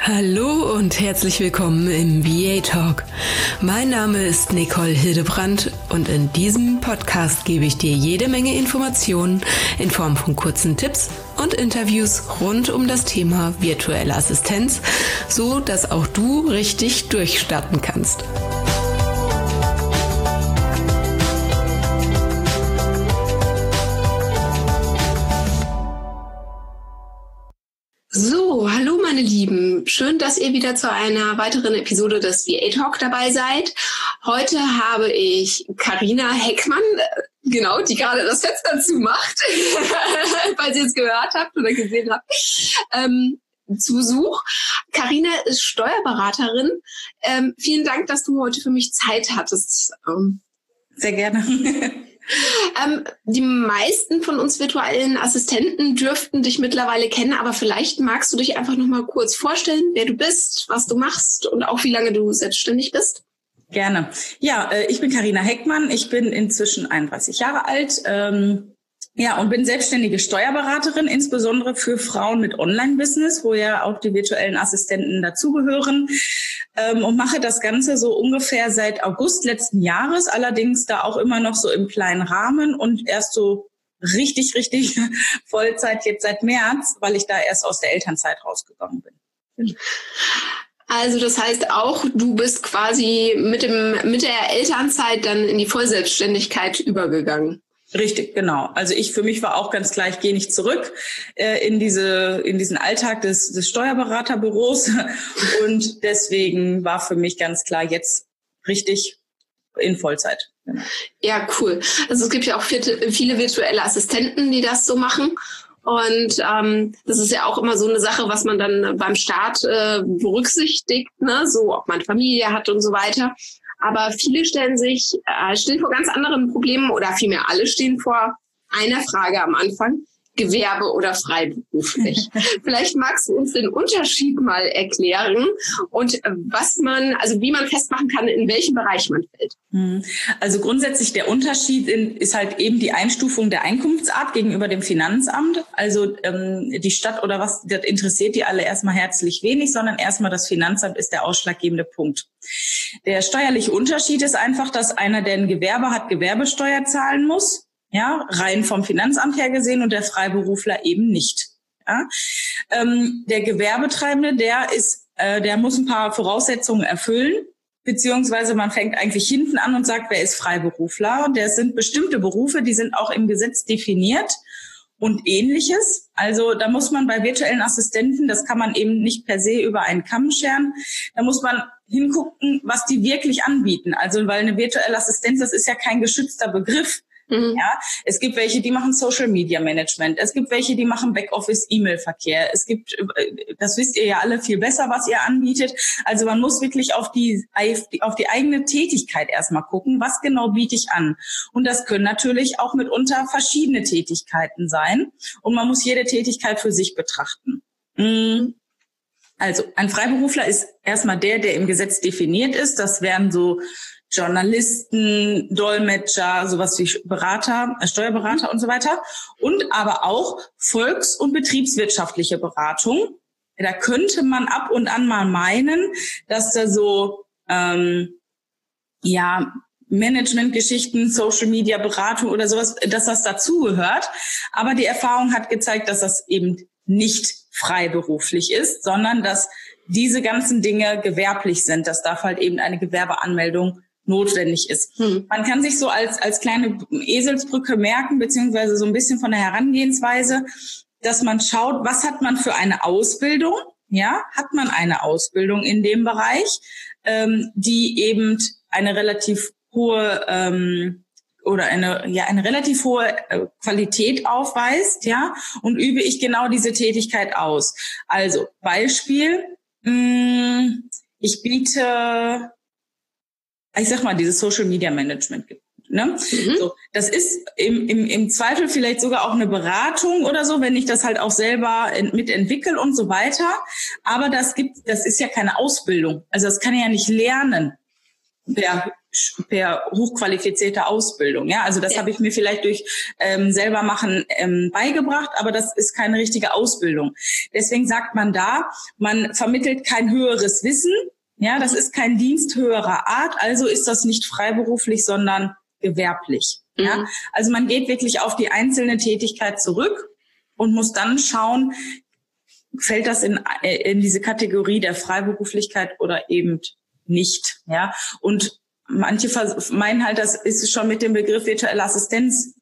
Hallo und herzlich willkommen im VA Talk. Mein Name ist Nicole Hildebrandt und in diesem Podcast gebe ich dir jede Menge Informationen in Form von kurzen Tipps und Interviews rund um das Thema virtuelle Assistenz, so dass auch du richtig durchstarten kannst. So, hallo meine Lieben. Schön, dass ihr wieder zu einer weiteren Episode des VA Talk dabei seid. Heute habe ich Carina Heckmann, genau, die gerade das Fenster zumacht, falls ihr es gehört habt oder gesehen habt, zu Besuch. Carina ist Steuerberaterin. Vielen Dank, dass du heute für mich Zeit hattest. Sehr gerne. Die meisten von uns virtuellen Assistenten dürften dich mittlerweile kennen, aber vielleicht magst du dich einfach noch mal kurz vorstellen, wer du bist, was du machst und auch wie lange du selbstständig bist. Gerne. Ja, ich bin Carina Heckmann. Ich bin inzwischen 31 Jahre alt. Und bin selbstständige Steuerberaterin, insbesondere für Frauen mit Online-Business, wo ja auch die virtuellen Assistenten dazugehören, und mache das Ganze so ungefähr seit August letzten Jahres, allerdings da auch immer noch so im kleinen Rahmen und erst so richtig Vollzeit jetzt seit März, weil ich da erst aus der Elternzeit rausgegangen bin. Also das heißt auch, du bist quasi mit der Elternzeit dann in die Vollselbstständigkeit übergegangen. Richtig, genau. Also für mich war auch ganz klar, ich gehe nicht zurück in diesen Alltag des Steuerberaterbüros und deswegen war für mich ganz klar jetzt richtig in Vollzeit. Genau. Ja, cool. Also es gibt ja auch viele virtuelle Assistenten, die das so machen. Und das ist ja auch immer so eine Sache, was man dann beim Start berücksichtigt, ne? So ob man Familie hat und so weiter. Aber viele stehen vor ganz anderen Problemen oder vielmehr alle stehen vor einer Frage am Anfang: Gewerbe oder freiberuflich. Vielleicht magst du uns den Unterschied mal erklären und wie man festmachen kann, in welchem Bereich man fällt. Also grundsätzlich der Unterschied ist halt eben die Einstufung der Einkunftsart gegenüber dem Finanzamt. Also die Stadt oder was, das interessiert die alle erstmal herzlich wenig, sondern erstmal das Finanzamt ist der ausschlaggebende Punkt. Der steuerliche Unterschied ist einfach, dass einer, der ein Gewerbe hat, Gewerbesteuer zahlen muss. Ja, rein vom Finanzamt her gesehen und der Freiberufler eben nicht. Ja, der Gewerbetreibende, der muss ein paar Voraussetzungen erfüllen, beziehungsweise man fängt eigentlich hinten an und sagt, wer ist Freiberufler? Und das sind bestimmte Berufe, die sind auch im Gesetz definiert und Ähnliches. Also da muss man bei virtuellen Assistenten, das kann man eben nicht per se über einen Kamm scheren, da muss man hingucken, was die wirklich anbieten. Also weil eine virtuelle Assistenz, das ist ja kein geschützter Begriff. Ja, es gibt welche, die machen Social Media Management. Es gibt welche, die machen Backoffice E-Mail-Verkehr. Es gibt, das wisst ihr ja alle viel besser, was ihr anbietet. Also man muss wirklich auf die eigene Tätigkeit erstmal gucken, was genau biete ich an. Und das können natürlich auch mitunter verschiedene Tätigkeiten sein. Und man muss jede Tätigkeit für sich betrachten. Also ein Freiberufler ist erstmal der im Gesetz definiert ist. Das wären so Journalisten, Dolmetscher, sowas wie Berater, Steuerberater und so weiter. Und aber auch volks- und betriebswirtschaftliche Beratung. Da könnte man ab und an mal meinen, dass da so Managementgeschichten, Social Media Beratung oder sowas, dass das dazugehört. Aber die Erfahrung hat gezeigt, dass das eben nicht freiberuflich ist, sondern dass diese ganzen Dinge gewerblich sind. Das darf halt eben eine Gewerbeanmeldung notwendig ist. Man kann sich so als kleine Eselsbrücke merken, beziehungsweise so ein bisschen von der Herangehensweise, dass man schaut, was hat man für eine Ausbildung? Ja, hat man eine Ausbildung in dem Bereich, die eben eine relativ hohe eine relativ hohe Qualität aufweist, ja, und übe ich genau diese Tätigkeit aus. Also Beispiel, ich biete, ich sag mal, dieses Social Media Management gibt. Ne? So, das ist im Zweifel vielleicht sogar auch eine Beratung oder so, wenn ich das halt auch selber mitentwickle und so weiter. Aber das ist ja keine Ausbildung. Also das kann ich ja nicht lernen. per hochqualifizierter Ausbildung. Ja, also das habe ich mir vielleicht durch selber machen beigebracht, aber das ist keine richtige Ausbildung. Deswegen sagt man da, man vermittelt kein höheres Wissen. Ja, das ist kein Dienst höherer Art, also ist das nicht freiberuflich, sondern gewerblich. Ja, also man geht wirklich auf die einzelne Tätigkeit zurück und muss dann schauen, fällt das in diese Kategorie der Freiberuflichkeit oder eben nicht. Ja, und manche meinen halt, das ist schon mit dem Begriff virtuelle Assistenz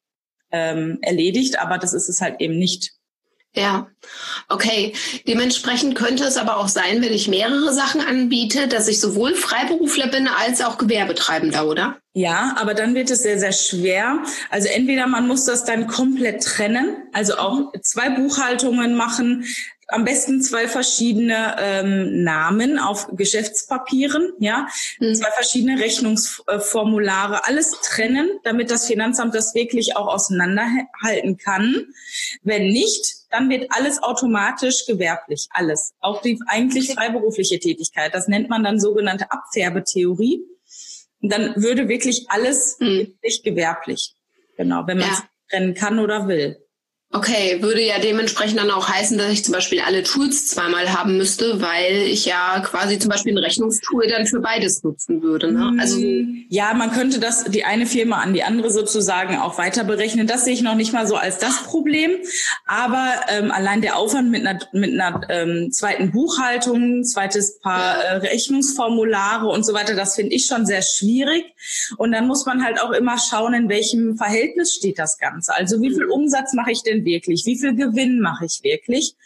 erledigt, aber das ist es halt eben nicht. Ja, okay. Dementsprechend könnte es aber auch sein, wenn ich mehrere Sachen anbiete, dass ich sowohl Freiberufler bin als auch Gewerbetreibender, oder? Ja, aber dann wird es sehr, sehr schwer. Also entweder man muss das dann komplett trennen, also auch 2 Buchhaltungen machen, am besten 2 verschiedene Namen auf Geschäftspapieren, ja, 2 verschiedene Rechnungsformulare, alles trennen, damit das Finanzamt das wirklich auch auseinanderhalten kann. Wenn nicht, dann wird alles automatisch gewerblich, alles. Auch die eigentlich freiberufliche Tätigkeit. Das nennt man dann sogenannte Abfärbetheorie. Und dann würde wirklich alles wirklich gewerblich. Genau, wenn man es trennen kann oder will. Okay, würde ja dementsprechend dann auch heißen, dass ich zum Beispiel alle Tools zweimal haben müsste, weil ich ja quasi zum Beispiel ein Rechnungstool dann für beides nutzen würde. Ne? Also ja, man könnte das die eine Firma an die andere sozusagen auch weiter berechnen. Das sehe ich noch nicht mal so als das Problem. Aber allein der Aufwand mit einer zweiten Buchhaltung, zweites Paar Rechnungsformulare und so weiter, das finde ich schon sehr schwierig. Und dann muss man halt auch immer schauen, in welchem Verhältnis steht das Ganze. Also wie viel Umsatz mache ich denn wirklich? Wie viel Gewinn mache ich wirklich?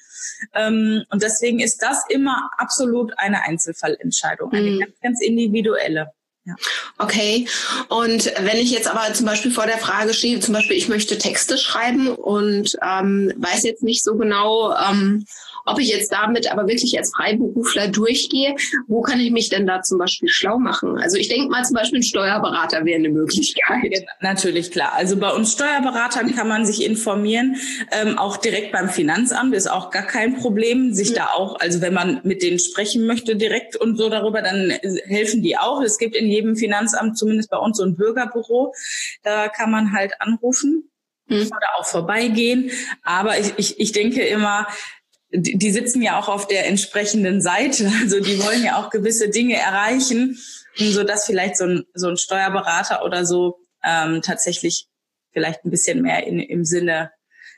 Und deswegen ist das immer absolut eine Einzelfallentscheidung, eine ganz, ganz individuelle. Ja. Okay, und wenn ich jetzt aber zum Beispiel vor der Frage stehe, zum Beispiel ich möchte Texte schreiben und weiß jetzt nicht so genau, ob ich jetzt damit aber wirklich als Freiberufler durchgehe, wo kann ich mich denn da zum Beispiel schlau machen? Also ich denke mal zum Beispiel ein Steuerberater wäre eine Möglichkeit. Ja, natürlich, klar. Also bei uns Steuerberatern kann man sich informieren, auch direkt beim Finanzamt ist auch gar kein Problem, sich da auch, also wenn man mit denen sprechen möchte direkt und so darüber, dann helfen die auch. Es gibt in jedem Finanzamt, zumindest bei uns, so ein Bürgerbüro, da kann man halt anrufen oder auch vorbeigehen. Aber ich denke immer, die sitzen ja auch auf der entsprechenden Seite, also die wollen ja auch gewisse Dinge erreichen, so dass vielleicht so ein Steuerberater oder so tatsächlich vielleicht ein bisschen mehr im Sinne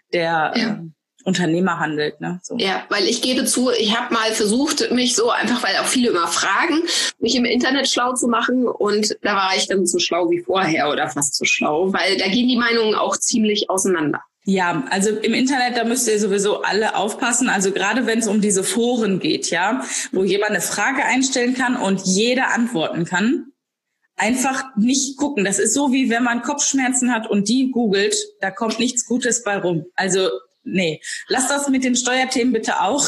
der Unternehmer handelt. Ne? So. Ja, weil ich gebe zu, ich habe mal versucht, mich so einfach, weil auch viele immer fragen, mich im Internet schlau zu machen und da war ich dann so schlau wie vorher oder fast so schlau, weil da gehen die Meinungen auch ziemlich auseinander. Ja, also im Internet, da müsst ihr sowieso alle aufpassen. Also gerade wenn es um diese Foren geht, ja, wo jemand eine Frage einstellen kann und jeder antworten kann, einfach nicht gucken. Das ist so, wie wenn man Kopfschmerzen hat und die googelt, da kommt nichts Gutes bei rum. Also nee, lass das mit den Steuerthemen bitte auch.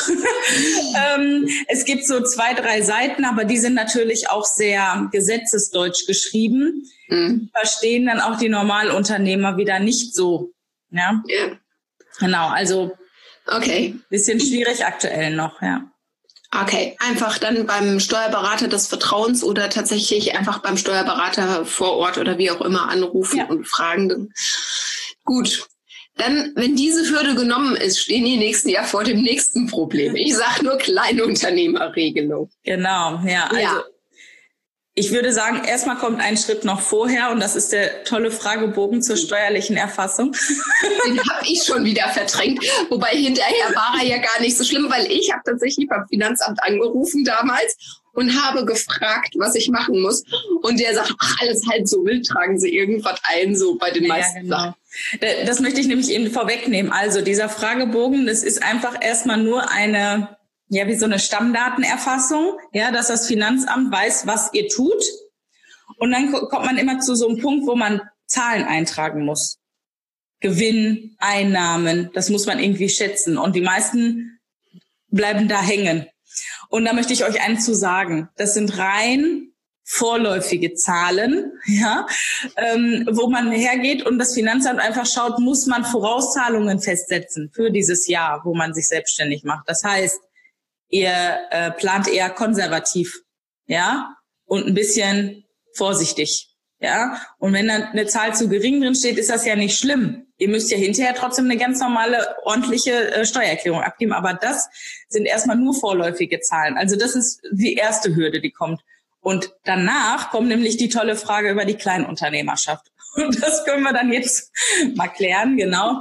Es gibt so 2, 3 Seiten, aber die sind natürlich auch sehr gesetzesdeutsch geschrieben. Verstehen dann auch die Normalunternehmer wieder nicht so. Ja, genau, also bisschen schwierig aktuell noch, ja. Okay, einfach dann beim Steuerberater des Vertrauens oder tatsächlich einfach beim Steuerberater vor Ort oder wie auch immer anrufen und fragen. Gut, dann, wenn diese Hürde genommen ist, stehen die nächsten ja vor dem nächsten Problem. Ich sage nur Kleinunternehmerregelung. Genau, ja, also ich würde sagen, erstmal kommt ein Schritt noch vorher und das ist der tolle Fragebogen zur steuerlichen Erfassung. Den habe ich schon wieder verdrängt, wobei hinterher war er ja gar nicht so schlimm, weil ich habe tatsächlich beim Finanzamt angerufen damals und habe gefragt, was ich machen muss. Und der sagt, ach, alles halt so wild, tragen Sie irgendwas ein, so bei den meisten Sachen. Das möchte ich nämlich eben vorwegnehmen. Also dieser Fragebogen, das ist einfach erstmal nur eine... Ja, wie so eine Stammdatenerfassung, ja, dass das Finanzamt weiß, was ihr tut. Und dann kommt man immer zu so einem Punkt, wo man Zahlen eintragen muss. Gewinn, Einnahmen, das muss man irgendwie schätzen. Und die meisten bleiben da hängen. Und da möchte ich euch eins zu sagen. Das sind rein vorläufige Zahlen, ja, wo man hergeht und das Finanzamt einfach schaut, muss man Vorauszahlungen festsetzen für dieses Jahr, wo man sich selbstständig macht. Das heißt, ihr plant eher konservativ, ja, und ein bisschen vorsichtig. Ja, und wenn dann eine Zahl zu gering drin steht, ist das ja nicht schlimm. Ihr müsst ja hinterher trotzdem eine ganz normale, ordentliche Steuererklärung abgeben. Aber das sind erstmal nur vorläufige Zahlen. Also das ist die erste Hürde, die kommt. Und danach kommt nämlich die tolle Frage über die Kleinunternehmerschaft. Und das können wir dann jetzt mal klären, genau.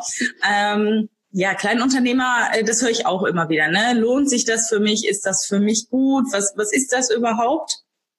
Ja, Kleinunternehmer, das höre ich auch immer wieder. Ne? Lohnt sich das für mich? Ist das für mich gut? Was ist das überhaupt?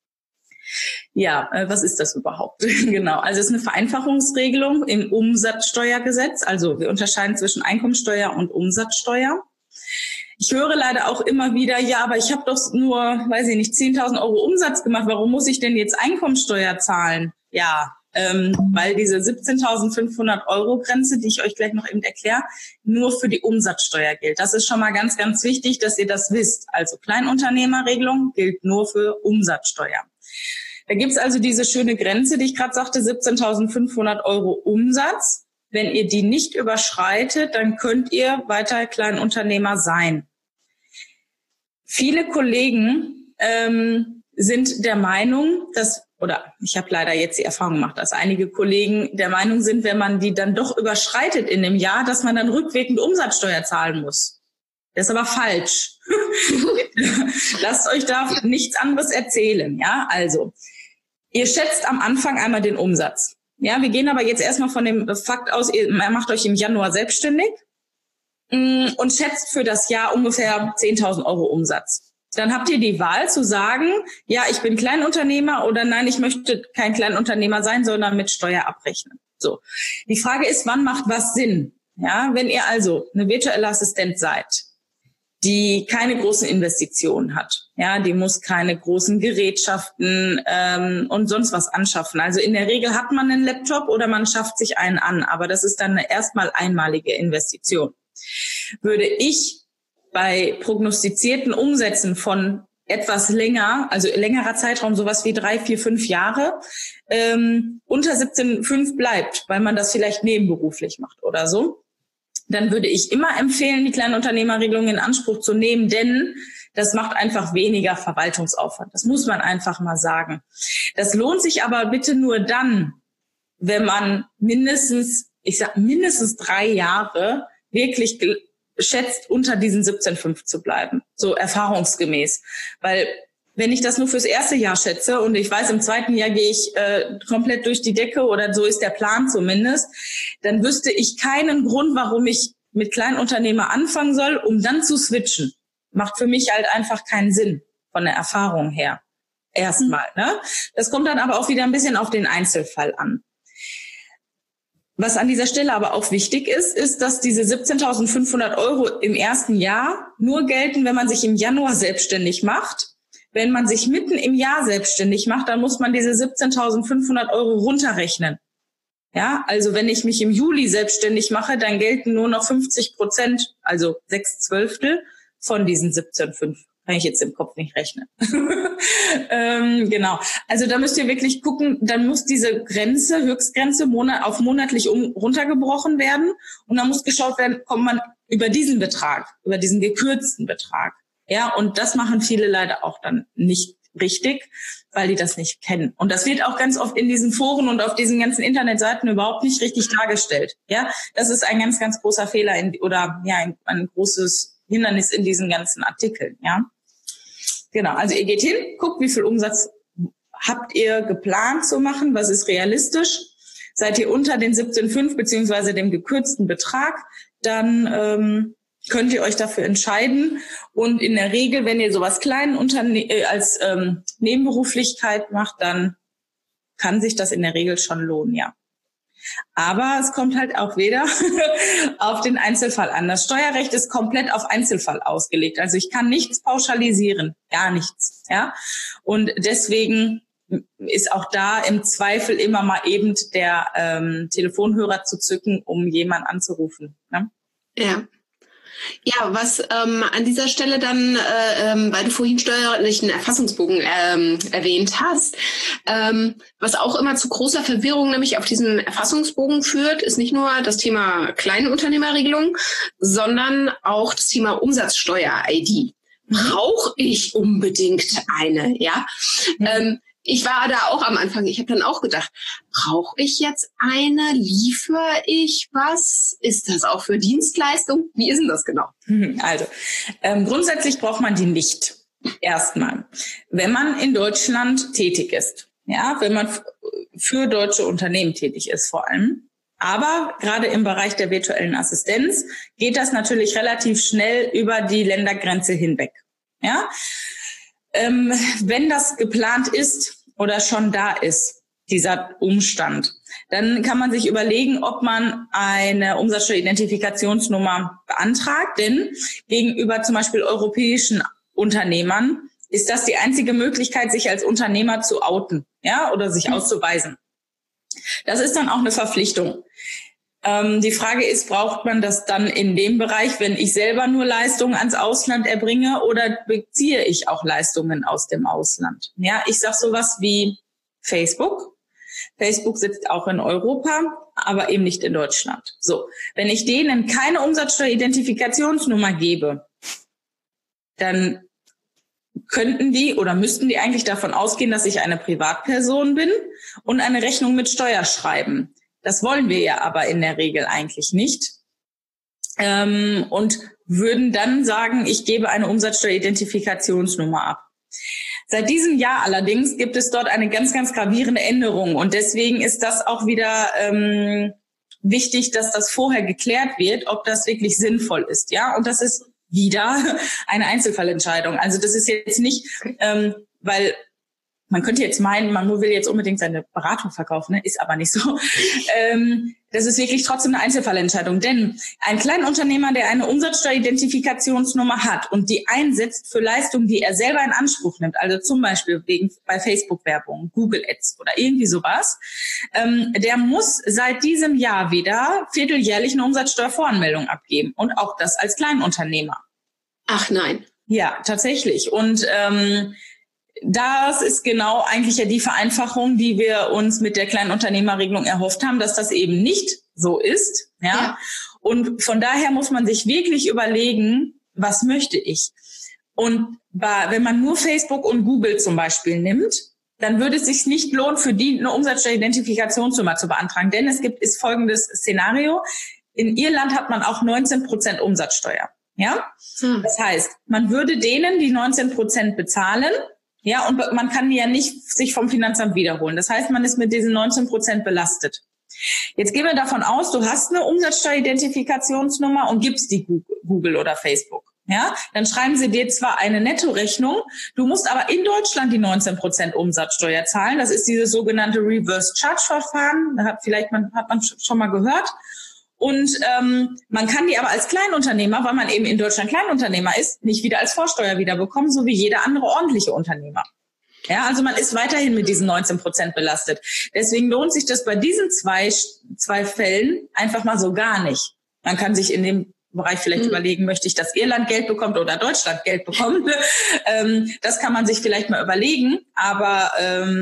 Ja, was ist das überhaupt? Genau, also es ist eine Vereinfachungsregelung im Umsatzsteuergesetz. Also wir unterscheiden zwischen Einkommensteuer und Umsatzsteuer. Ich höre leider auch immer wieder, ja, aber ich habe doch nur, weiß ich nicht, 10.000 Euro Umsatz gemacht. Warum muss ich denn jetzt Einkommensteuer zahlen? Ja, weil diese 17.500 Euro Grenze, die ich euch gleich noch eben erkläre, nur für die Umsatzsteuer gilt. Das ist schon mal ganz, ganz wichtig, dass ihr das wisst. Also Kleinunternehmerregelung gilt nur für Umsatzsteuer. Da gibt's also diese schöne Grenze, die ich gerade sagte, 17.500 Euro Umsatz. Wenn ihr die nicht überschreitet, dann könnt ihr weiter Kleinunternehmer sein. Viele Kollegen sind der Meinung, oder ich habe leider jetzt die Erfahrung gemacht, dass einige Kollegen der Meinung sind, wenn man die dann doch überschreitet in dem Jahr, dass man dann rückwirkend Umsatzsteuer zahlen muss. Das ist aber falsch. Lasst euch da nichts anderes erzählen. Ja, also ihr schätzt am Anfang einmal den Umsatz. Ja, wir gehen aber jetzt erstmal von dem Fakt aus, ihr macht euch im Januar selbstständig und schätzt für das Jahr ungefähr 10.000 Euro Umsatz. Dann habt ihr die Wahl zu sagen, ja, ich bin Kleinunternehmer oder nein, ich möchte kein Kleinunternehmer sein, sondern mit Steuer abrechnen. So. Die Frage ist, wann macht was Sinn? Ja, wenn ihr also eine virtuelle Assistent seid, die keine großen Investitionen hat, ja, die muss keine großen Gerätschaften und sonst was anschaffen. Also in der Regel hat man einen Laptop oder man schafft sich einen an, aber das ist dann eine erstmal einmalige Investition. Würde ich bei prognostizierten Umsätzen von etwas länger, also längerer Zeitraum, sowas wie 3, 4, 5 Jahre, unter 17,5 bleibt, weil man das vielleicht nebenberuflich macht oder so, dann würde ich immer empfehlen, die Kleinunternehmerregelung in Anspruch zu nehmen, denn das macht einfach weniger Verwaltungsaufwand. Das muss man einfach mal sagen. Das lohnt sich aber bitte nur dann, wenn man mindestens 3 Jahre wirklich schätzt, unter diesen 17,5 zu bleiben. So erfahrungsgemäß. Weil wenn ich das nur fürs erste Jahr schätze und ich weiß, im zweiten Jahr gehe ich komplett durch die Decke oder so ist der Plan zumindest, dann wüsste ich keinen Grund, warum ich mit Kleinunternehmer anfangen soll, um dann zu switchen. Macht für mich halt einfach keinen Sinn von der Erfahrung her. Erstmal, ne? Das kommt dann aber auch wieder ein bisschen auf den Einzelfall an. Was an dieser Stelle aber auch wichtig ist, ist, dass diese 17.500 Euro im ersten Jahr nur gelten, wenn man sich im Januar selbstständig macht. Wenn man sich mitten im Jahr selbstständig macht, dann muss man diese 17.500 Euro runterrechnen. Ja, also wenn ich mich im Juli selbstständig mache, dann gelten nur noch 50%, also 6/12 von diesen 17,5. Kann ich jetzt im Kopf nicht rechnen. Genau. Also da müsst ihr wirklich gucken, dann muss diese Grenze, Höchstgrenze auf monatlich runtergebrochen werden. Und dann muss geschaut werden, kommt man über diesen Betrag, über diesen gekürzten Betrag. Ja, und das machen viele leider auch dann nicht richtig, weil die das nicht kennen. Und das wird auch ganz oft in diesen Foren und auf diesen ganzen Internetseiten überhaupt nicht richtig dargestellt. Ja, das ist ein ganz, ganz großer Fehler ein großes Hindernis in diesen ganzen Artikeln. Ja, genau. Also ihr geht hin, guckt, wie viel Umsatz habt ihr geplant zu machen, was ist realistisch. Seid ihr unter den 17,5 beziehungsweise dem gekürzten Betrag, dann könnt ihr euch dafür entscheiden. Und in der Regel, wenn ihr sowas klein als Nebenberuflichkeit macht, dann kann sich das in der Regel schon lohnen, ja. Aber es kommt halt auch wieder auf den Einzelfall an. Das Steuerrecht ist komplett auf Einzelfall ausgelegt. Also ich kann nichts pauschalisieren, gar nichts, ja. Und deswegen ist auch da im Zweifel immer mal eben der Telefonhörer zu zücken, um jemanden anzurufen, ne? Ja. Ja, was an dieser Stelle dann, weil du vorhin steuerlichen Erfassungsbogen erwähnt hast, was auch immer zu großer Verwirrung nämlich auf diesem Erfassungsbogen führt, ist nicht nur das Thema Kleinunternehmerregelung, sondern auch das Thema Umsatzsteuer-ID. Brauche ich unbedingt eine, ja? Ich war da auch am Anfang. Ich habe dann auch gedacht, brauche ich jetzt eine? Liefere ich was? Ist das auch für Dienstleistung? Wie ist denn das genau? Also, grundsätzlich braucht man die nicht. Erstmal, wenn man in Deutschland tätig ist. Ja, wenn man für deutsche Unternehmen tätig ist vor allem. Aber gerade im Bereich der virtuellen Assistenz geht das natürlich relativ schnell über die Ländergrenze hinweg. Ja, wenn das geplant ist oder schon da ist, dieser Umstand, dann kann man sich überlegen, ob man eine Umsatzsteueridentifikationsnummer beantragt. Denn gegenüber zum Beispiel europäischen Unternehmern ist das die einzige Möglichkeit, sich als Unternehmer zu outen, ja, oder sich auszuweisen. Das ist dann auch eine Verpflichtung. Die Frage ist, braucht man das dann in dem Bereich, wenn ich selber nur Leistungen ans Ausland erbringe, oder beziehe ich auch Leistungen aus dem Ausland? Ja, ich sage sowas wie Facebook. Facebook sitzt auch in Europa, aber eben nicht in Deutschland. So, wenn ich denen keine Umsatzsteueridentifikationsnummer gebe, dann könnten die oder müssten die eigentlich davon ausgehen, dass ich eine Privatperson bin und eine Rechnung mit Steuer schreiben. Das wollen wir ja aber in der Regel eigentlich nicht. Und würden dann sagen, ich gebe eine Umsatzsteueridentifikationsnummer ab. Seit diesem Jahr allerdings gibt es dort eine ganz, ganz gravierende Änderung. Und deswegen ist das auch wieder wichtig, dass das vorher geklärt wird, ob das wirklich sinnvoll ist. Ja, und das ist wieder eine Einzelfallentscheidung. Also das ist jetzt nicht, weil man könnte jetzt meinen, man will jetzt unbedingt seine Beratung verkaufen, ne? Ist aber nicht so. Das ist wirklich trotzdem eine Einzelfallentscheidung. Denn ein Kleinunternehmer, der eine Umsatzsteueridentifikationsnummer hat und die einsetzt für Leistungen, die er selber in Anspruch nimmt, also zum Beispiel bei Facebook-Werbung, Google Ads oder irgendwie sowas, der muss seit diesem Jahr wieder vierteljährlich eine Umsatzsteuervoranmeldung abgeben. Und auch das als Kleinunternehmer. Ach nein. Ja, tatsächlich. Und das ist genau eigentlich ja die Vereinfachung, die wir uns mit der Kleinunternehmerregelung erhofft haben, dass das eben nicht so ist. Ja. Und von daher muss man sich wirklich überlegen, was möchte ich? Und wenn man nur Facebook und Google zum Beispiel nimmt, dann würde es sich nicht lohnen, für die eine Umsatzsteueridentifikationsnummer zu beantragen. Denn ist folgendes Szenario. In Irland hat man auch 19% Umsatzsteuer. Ja. Das heißt, man würde denen die 19% bezahlen. Ja, und man kann die ja nicht sich vom Finanzamt wiederholen. Das heißt, man ist mit diesen 19% belastet. Jetzt gehen wir davon aus, du hast eine Umsatzsteueridentifikationsnummer und gibst die Google oder Facebook. Ja, dann schreiben sie dir zwar eine Nettorechnung, du musst aber in Deutschland die 19% Umsatzsteuer zahlen. Das ist dieses sogenannte Reverse Charge Verfahren. Hat man schon mal gehört. Und man kann die aber als Kleinunternehmer, weil man eben in Deutschland Kleinunternehmer ist, nicht wieder als Vorsteuer wiederbekommen, so wie jeder andere ordentliche Unternehmer. Ja, also man ist weiterhin mit diesen 19% belastet. Deswegen lohnt sich das bei diesen zwei Fällen einfach mal so gar nicht. Man kann sich in dem Bereich vielleicht überlegen, möchte ich, dass Irland Geld bekommt oder Deutschland Geld bekommt. Das kann man sich vielleicht mal überlegen. Aber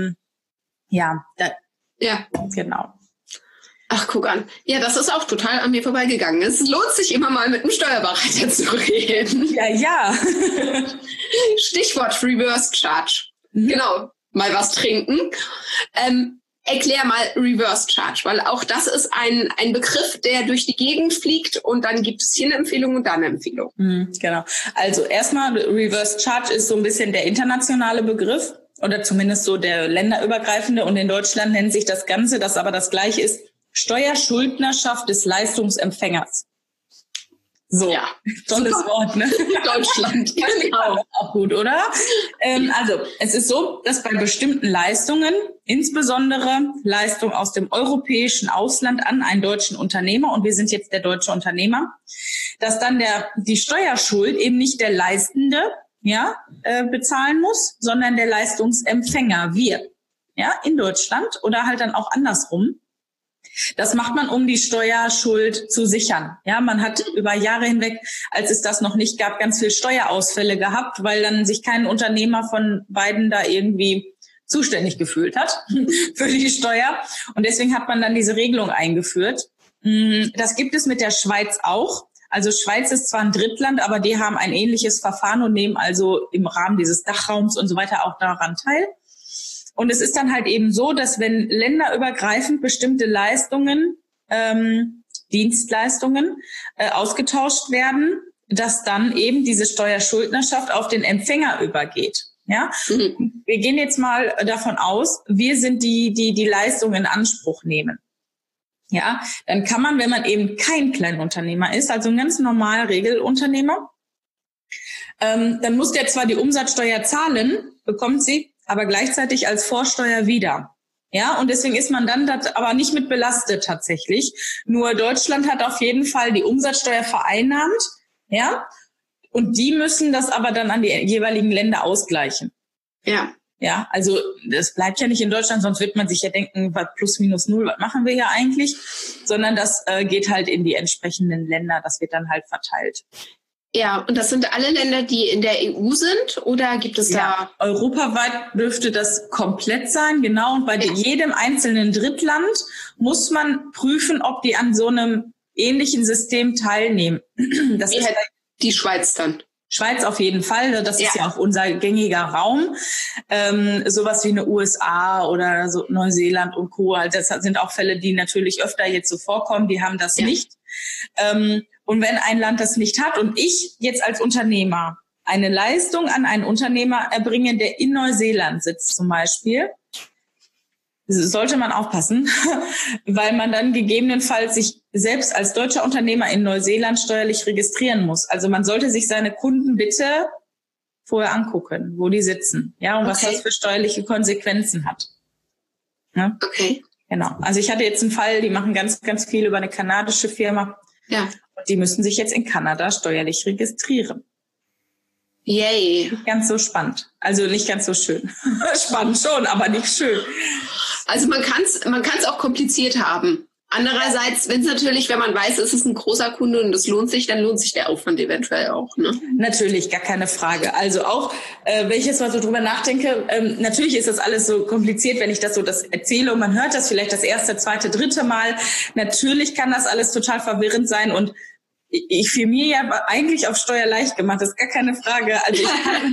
genau. Ach, guck an. Ja, das ist auch total an mir vorbeigegangen. Es lohnt sich immer mal mit einem Steuerberater zu reden. Ja. Stichwort Reverse Charge. Genau, mal was trinken. Erklär mal Reverse Charge, weil auch das ist ein Begriff, der durch die Gegend fliegt und dann gibt es hier eine Empfehlung und da eine Empfehlung. Genau. Also erstmal, Reverse Charge ist so ein bisschen der internationale Begriff oder zumindest so der länderübergreifende, und in Deutschland nennt sich das Ganze, das aber das Gleiche ist, Steuerschuldnerschaft des Leistungsempfängers. So, ja, tolles Wort, ne? Deutschland, genau. Auch gut, oder? Also, es ist so, dass bei bestimmten Leistungen, insbesondere Leistungen aus dem europäischen Ausland an einen deutschen Unternehmer, und wir sind jetzt der deutsche Unternehmer, dass dann die Steuerschuld eben nicht der Leistende, bezahlen muss, sondern der Leistungsempfänger, wir, in Deutschland oder halt dann auch andersrum. Das macht man, um die Steuerschuld zu sichern. Ja, man hat über Jahre hinweg, als es das noch nicht gab, ganz viel Steuerausfälle gehabt, weil dann sich kein Unternehmer von beiden da irgendwie zuständig gefühlt hat für die Steuer. Und deswegen hat man dann diese Regelung eingeführt. Das gibt es mit der Schweiz auch. Also Schweiz ist zwar ein Drittland, aber die haben ein ähnliches Verfahren und nehmen also im Rahmen dieses Dachraums und so weiter auch daran teil. Und es ist dann halt eben so, dass wenn länderübergreifend bestimmte Leistungen, Dienstleistungen ausgetauscht werden, dass dann eben diese Steuerschuldnerschaft auf den Empfänger übergeht. Ja, Wir gehen jetzt mal davon aus, wir sind die Leistung in Anspruch nehmen. Ja, dann kann man, wenn man eben kein Kleinunternehmer ist, also ein ganz normal Regelunternehmer, dann muss der zwar die Umsatzsteuer zahlen, bekommt sie, aber gleichzeitig als Vorsteuer wieder. Ja, und deswegen ist man dann aber nicht mit belastet tatsächlich. Nur Deutschland hat auf jeden Fall die Umsatzsteuer vereinnahmt, ja, und die müssen das aber dann an die jeweiligen Länder ausgleichen. Ja. Ja, also das bleibt ja nicht in Deutschland, sonst wird man sich ja denken, was plus minus null, was machen wir ja eigentlich? Sondern das geht halt in die entsprechenden Länder, das wird dann halt verteilt. Ja, und das sind alle Länder, die in der EU sind, oder gibt es da? Europaweit dürfte das komplett sein, genau. Und bei jedem einzelnen Drittland muss man prüfen, ob die an so einem ähnlichen System teilnehmen. Das ist die Schweiz dann. Schweiz auf jeden Fall, das ist ja auch unser gängiger Raum. Sowas wie eine USA oder so Neuseeland und Co. Das sind auch Fälle, die natürlich öfter jetzt so vorkommen, die haben das nicht. Und wenn ein Land das nicht hat und ich jetzt als Unternehmer eine Leistung an einen Unternehmer erbringe, der in Neuseeland sitzt zum Beispiel, sollte man aufpassen, weil man dann gegebenenfalls sich selbst als deutscher Unternehmer in Neuseeland steuerlich registrieren muss. Also man sollte sich seine Kunden bitte vorher angucken, wo die sitzen, ja, und was das für steuerliche Konsequenzen hat. Ja? Okay. Genau. Also ich hatte jetzt einen Fall, die machen ganz, ganz viel über eine kanadische Firma. Ja. Und die müssen sich jetzt in Kanada steuerlich registrieren. Yay. Nicht ganz so spannend. Also nicht ganz so schön. Spannend schon, aber nicht schön. Also man kann's auch kompliziert haben. Andererseits, wenn man weiß, es ist ein großer Kunde und es lohnt sich, dann lohnt sich der Aufwand eventuell auch. Ne? Natürlich, gar keine Frage. Also auch, wenn ich jetzt mal so drüber nachdenke, natürlich ist das alles so kompliziert, wenn ich das erzähle und man hört das vielleicht das erste, zweite, dritte Mal. Natürlich kann das alles total verwirrend sein und ich für mir ja eigentlich auf Steuer leicht gemacht, das ist gar keine Frage. Also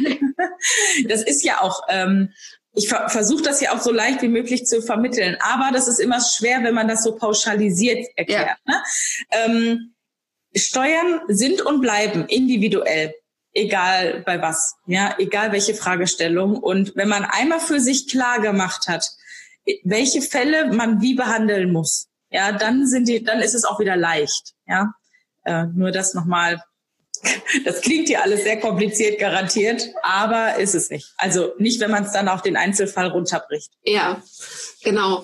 das ist ja auch, ich versuche das ja auch so leicht wie möglich zu vermitteln, aber das ist immer schwer, wenn man das so pauschalisiert erklärt. Ja. Ne? Steuern sind und bleiben individuell, egal bei was, ja, egal welche Fragestellung. Und wenn man einmal für sich klar gemacht hat, welche Fälle man wie behandeln muss, ja, dann ist es auch wieder leicht, ja. Nur das nochmal, das klingt hier alles sehr kompliziert garantiert, aber ist es nicht. Also nicht, wenn man es dann auf den Einzelfall runterbricht. Ja, genau.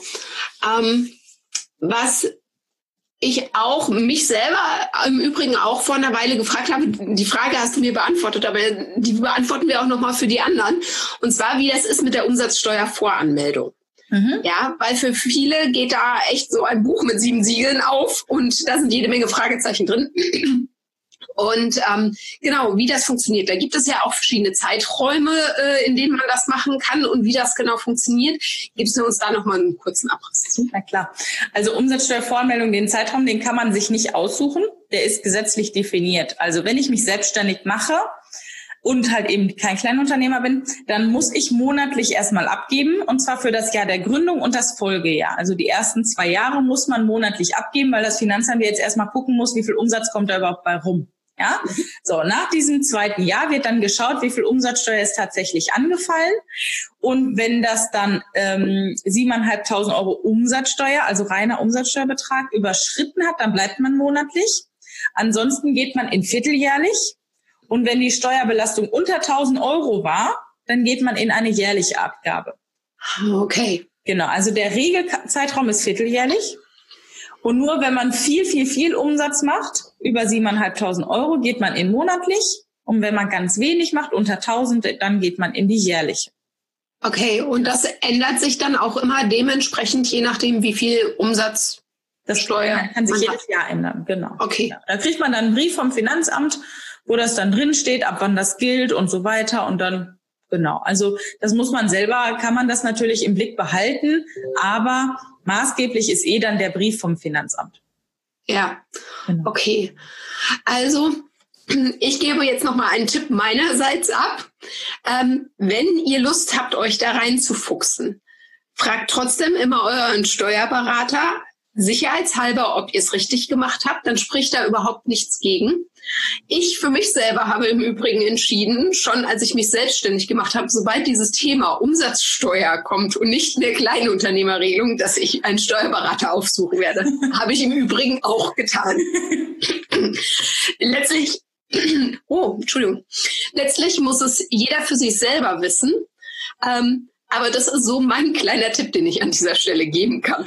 Was ich auch mich selber im Übrigen auch vor einer Weile gefragt habe, die Frage hast du mir beantwortet, aber die beantworten wir auch nochmal für die anderen. Und zwar, wie das ist mit der Umsatzsteuervoranmeldung. Ja, weil für viele geht da echt so ein Buch mit 7 Siegeln auf und da sind jede Menge Fragezeichen drin. Und genau, wie das funktioniert. Da gibt es ja auch verschiedene Zeiträume, in denen man das machen kann und wie das genau funktioniert. Gibst du uns da nochmal einen kurzen Abriss zu? Na klar. Also Umsatzsteuervoranmeldung, den Zeitraum, den kann man sich nicht aussuchen. Der ist gesetzlich definiert. Also wenn ich mich selbstständig mache und halt eben kein Kleinunternehmer bin, dann muss ich monatlich erstmal abgeben, und zwar für das Jahr der Gründung und das Folgejahr. Also die ersten 2 Jahre muss man monatlich abgeben, weil das Finanzamt jetzt erstmal gucken muss, wie viel Umsatz kommt da überhaupt bei rum. Ja, so, nach diesem 2. Jahr wird dann geschaut, wie viel Umsatzsteuer ist tatsächlich angefallen. Und wenn das dann 7.500 Euro Umsatzsteuer, also reiner Umsatzsteuerbetrag, überschritten hat, dann bleibt man monatlich. Ansonsten geht man in vierteljährlich. Und wenn die Steuerbelastung unter 1.000 Euro war, dann geht man in eine jährliche Abgabe. Okay. Genau, also der Regelzeitraum ist vierteljährlich. Und nur wenn man viel Umsatz macht, über 7.500 Euro, geht man in monatlich. Und wenn man ganz wenig macht, unter 1.000, dann geht man in die jährliche. Okay, und das ändert sich dann auch immer dementsprechend, je nachdem, wie viel Umsatz das Steuer kann sich jedes Jahr ändern, genau. Okay. Ja, da kriegt man dann einen Brief vom Finanzamt, wo das dann drin steht, ab wann das gilt und so weiter. Und dann, genau, also das muss man selber, kann man das natürlich im Blick behalten, aber maßgeblich ist dann der Brief vom Finanzamt. Ja, genau. Okay. Also ich gebe jetzt noch mal einen Tipp meinerseits ab. Wenn ihr Lust habt, euch da reinzufuchsen, Fragt trotzdem immer euren Steuerberater, sicherheitshalber, ob ihr es richtig gemacht habt, dann spricht da überhaupt nichts gegen. Ich für mich selber habe im Übrigen entschieden, schon als ich mich selbstständig gemacht habe, sobald dieses Thema Umsatzsteuer kommt und nicht mehr Kleinunternehmerregelung, dass ich einen Steuerberater aufsuchen werde. Habe ich im Übrigen auch getan. Letztlich muss es jeder für sich selber wissen. Aber das ist so mein kleiner Tipp, den ich an dieser Stelle geben kann.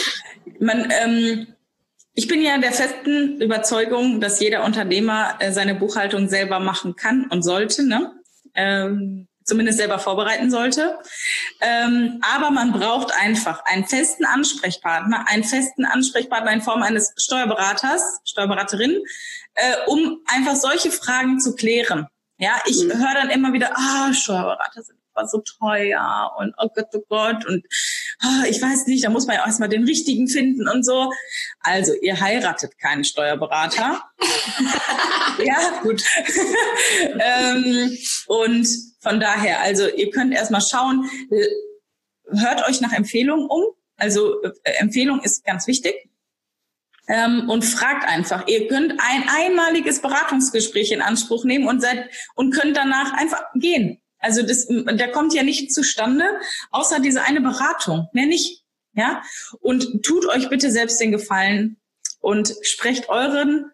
Ich bin ja der festen Überzeugung, dass jeder Unternehmer seine Buchhaltung selber machen kann und sollte, ne? Zumindest selber vorbereiten sollte. Aber man braucht einfach einen festen Ansprechpartner in Form eines Steuerberaters, Steuerberaterin, um einfach solche Fragen zu klären. Ja, ich höre dann immer wieder, Steuerberater sind so teuer und oh Gott und ich weiß nicht, da muss man ja erstmal den richtigen finden und so. Also ihr heiratet keinen Steuerberater. Ja, gut. Und von daher, also ihr könnt erstmal schauen, hört euch nach Empfehlungen um. Also Empfehlung ist ganz wichtig. Und fragt einfach. Ihr könnt ein einmaliges Beratungsgespräch in Anspruch nehmen und könnt danach einfach gehen. Also da kommt ja nichts zustande, außer diese eine Beratung, mehr nicht, ja? Und tut euch bitte selbst den Gefallen und sprecht eure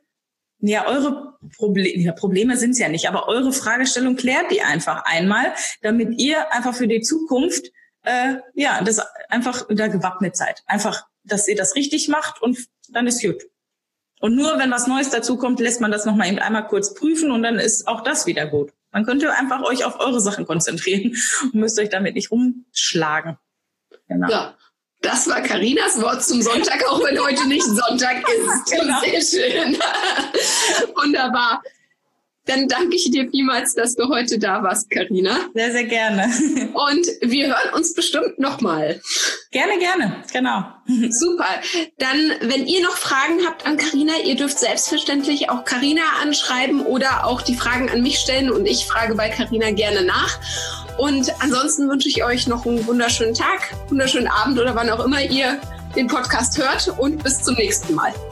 Probleme sind es ja nicht, aber eure Fragestellung klärt die einfach einmal, damit ihr einfach für die Zukunft, das einfach da gewappnet seid. Einfach, dass ihr das richtig macht und dann ist gut. Und nur wenn was Neues dazukommt, lässt man das nochmal eben einmal kurz prüfen und dann ist auch das wieder gut. Man könnte einfach euch auf eure Sachen konzentrieren und müsst euch damit nicht rumschlagen. Genau. Ja, das war Carinas Wort zum Sonntag, auch wenn heute nicht Sonntag ist. Genau. Sehr schön. Wunderbar. Dann danke ich dir vielmals, dass du heute da warst, Carina. Sehr, sehr gerne. Und wir hören uns bestimmt nochmal. Gerne, genau. Super. Dann, wenn ihr noch Fragen habt an Carina, ihr dürft selbstverständlich auch Carina anschreiben oder auch die Fragen an mich stellen und ich frage bei Carina gerne nach. Und ansonsten wünsche ich euch noch einen wunderschönen Tag, wunderschönen Abend oder wann auch immer ihr den Podcast hört und bis zum nächsten Mal.